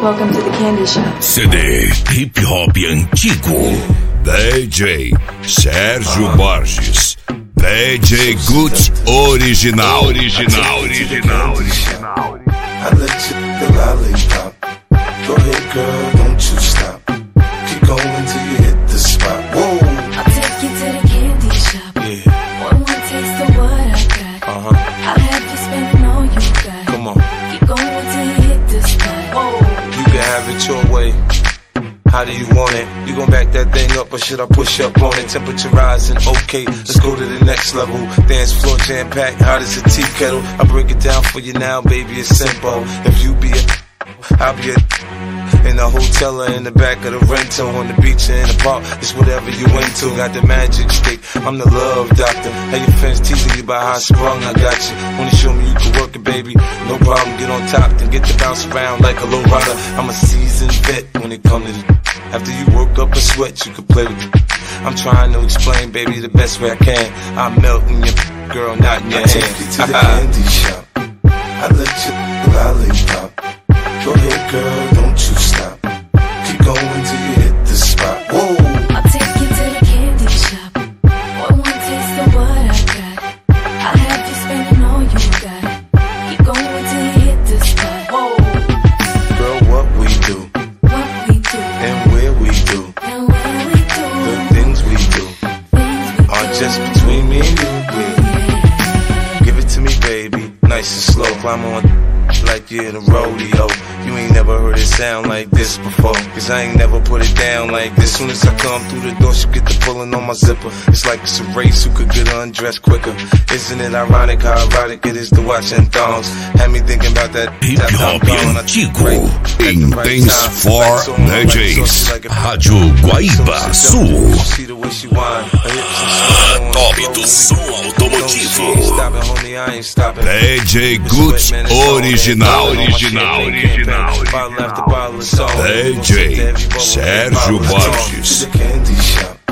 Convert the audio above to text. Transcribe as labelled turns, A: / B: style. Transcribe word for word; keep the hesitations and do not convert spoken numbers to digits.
A: Welcome to the candy shop.
B: C D hip hop antigo. D J Sérgio Borges. D J Gucci original. Original, original, original.
C: I let you the lollipop. Go ahead, girl, don't you stop. Keep going till you hit the spot. Whoa.
A: I'll take you to the candy shop.
C: Yeah.
A: One more taste of what I got.
C: Uh huh.
A: I'll have you spending all you got.
C: Come on.
A: Keep going till you hit the spot. Whoa.
C: You can have it your way. How do you want it? You gon' back that thing up or should I push up on it? Temperature rising, okay, let's go to the next level. Dance floor jam packed, hot as a tea kettle. I break it down for you now, baby, it's simple. If you be a, I'll be a in the hotel or in the back of the rental, on the beach or in the park, it's whatever you into. Got the magic stick, I'm the love doctor. Hey, your friends teasing you about how I sprung, I got you. Wanna show me you can work it, baby? No problem, get on top, then get to bounce around like a low rider. I'm a seasoned vet when it comes to the after you work up a sweat, you can play with it. I'm trying to explain, baby, the best way I can. I'm melting your girl, not in your
D: I
C: hand.
D: take you to the candy shop. I let you lollipop. Go ahead, girl, don't you stop. Keep going till you hit the spot. Whoa.
A: I'll take you to the candy shop. One more taste of what I got. I'll have you spending all you got. Keep going till you hit the spot. Whoa.
C: Girl, what we do,
A: What we do
C: and where we do,
A: and where we do.
C: the things we do,
A: Things we
C: are
A: do.
C: just between me and you. Yeah. Give it to me, baby, nice and slow. Climb on like you're in a rodeo. You ain't never heard it sound like this before, cause I ain't never put it down like this. Soon as I come through the door, she get the pulling on my zipper. It's like it's a race who could get undressed quicker. Isn't it ironic how erotic it is to watch in thongs? Had me thinking about that
B: Hip hop antigo. Intense for D Js. Rádio Guaíba Sul. A top do som automotivo. D J Gucci original. Original, original.
C: Bottle after bottle of salt.
B: D J Sérgio Borges.
D: To the candy shop.